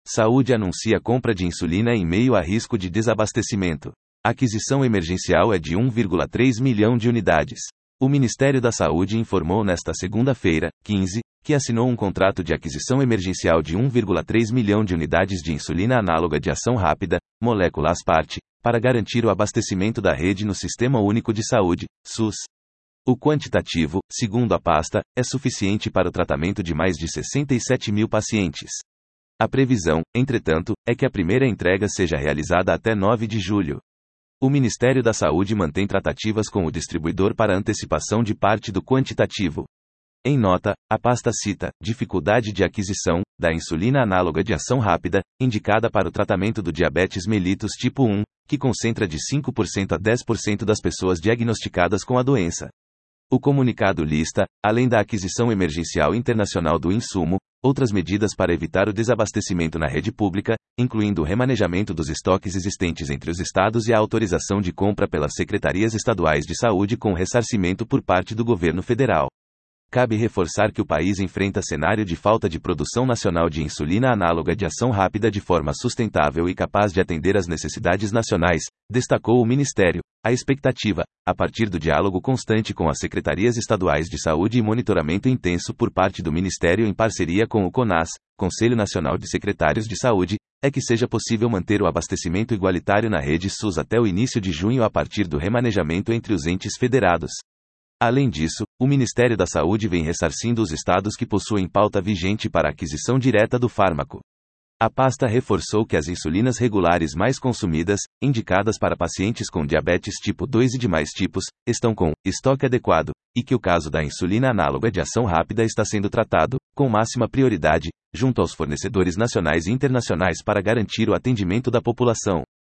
Saúde anuncia compra de insulina em meio a risco de desabastecimento. A aquisição emergencial é de 1,3 milhão de unidades. O Ministério da Saúde informou nesta segunda-feira, 15, que assinou um contrato de aquisição emergencial de 1,3 milhão de unidades de insulina análoga de ação rápida, molécula Aspart, para garantir o abastecimento da rede no Sistema Único de Saúde, SUS. O quantitativo, segundo a pasta, é suficiente para o tratamento de mais de 67 mil pacientes. A previsão, entretanto, é que a primeira entrega seja realizada até 9 de julho. O Ministério da Saúde mantém tratativas com o distribuidor para antecipação de parte do quantitativo. Em nota, a pasta cita dificuldade de aquisição da insulina análoga de ação rápida, indicada para o tratamento do diabetes mellitus tipo 1, que concentra de 5% a 10% das pessoas diagnosticadas com a doença. O comunicado lista, além da aquisição emergencial internacional do insumo, outras medidas para evitar o desabastecimento na rede pública, incluindo o remanejamento dos estoques existentes entre os estados e a autorização de compra pelas secretarias estaduais de saúde com ressarcimento por parte do governo federal. Cabe reforçar que o país enfrenta cenário de falta de produção nacional de insulina análoga de ação rápida de forma sustentável e capaz de atender às necessidades nacionais, destacou o Ministério. A expectativa, a partir do diálogo constante com as secretarias estaduais de saúde e monitoramento intenso por parte do Ministério em parceria com o CONAS, Conselho Nacional de Secretários de Saúde, é que seja possível manter o abastecimento igualitário na rede SUS até o início de junho a partir do remanejamento entre os entes federados. Além disso, o Ministério da Saúde vem ressarcindo os estados que possuem pauta vigente para a aquisição direta do fármaco. A pasta reforçou que as insulinas regulares mais consumidas, indicadas para pacientes com diabetes tipo 2 e demais tipos, estão com estoque adequado, e que o caso da insulina análoga de ação rápida está sendo tratado, com máxima prioridade, junto aos fornecedores nacionais e internacionais para garantir o atendimento da população.